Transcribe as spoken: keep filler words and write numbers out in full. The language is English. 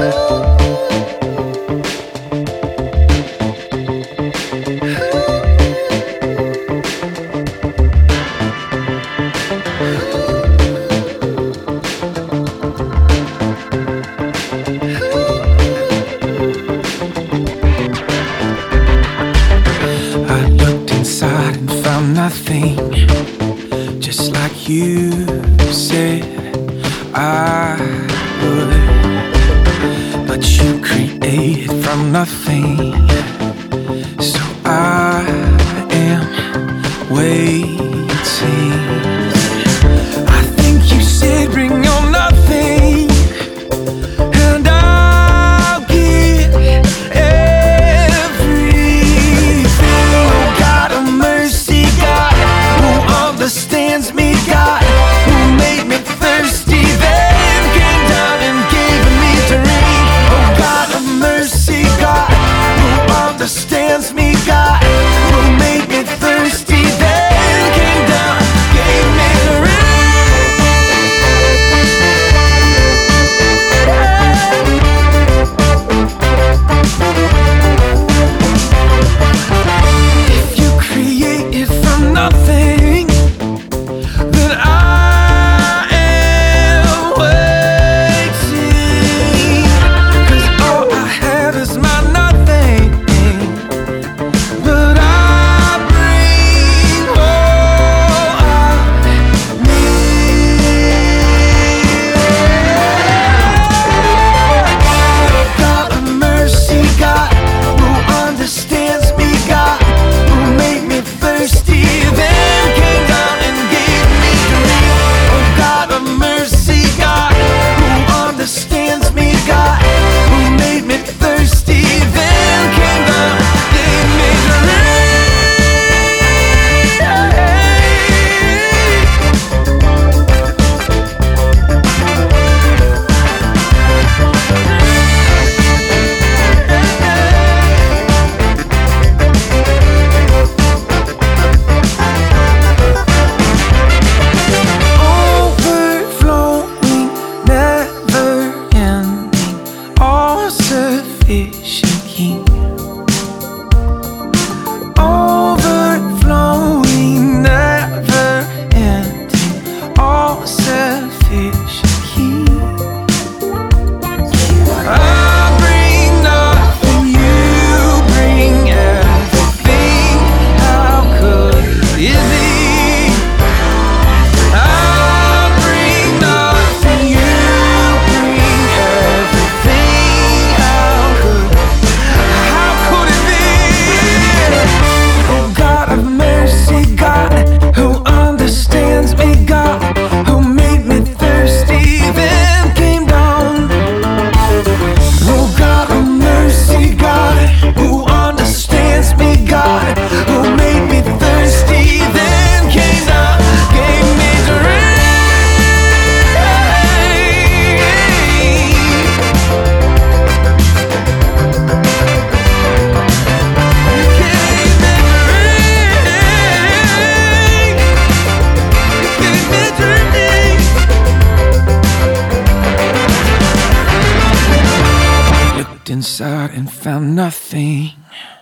Nothing, just like you said I would, but you created from nothing, so I am waiting. I think you said bring your nothing, and I'll give everything. Oh God of mercy, understands me, God, who made me thirsty, then came down and gave me drink. Oh God of mercy, God, who understands me, God, who made me thirsty, then came down, gave me drink. If you created from nothing, then I am waiting, 'cause all I have is my nothing, but I bring all I need. God of mercy, God, who understands me, God, who made me thirsty, then came down and gave me drink. Oh God of mercy, God, who understands me, God, who made me thirsty, then came down, gave me drink. Overflowing, never ending, all sufficient King. Overflowing, never ending, all sufficient King. I bring nothing, you bring everything. How good is He? I bring nothing, you bring everything. How good, how could it be? Oh God of mercy, God, who understands me, God, who made me thirsty, then came down. Oh God of mercy, God, who understands me, God, who made me thirsty, then came down, gave me drink. You gave me drink. You gave me drink. Looked inside and found nothing.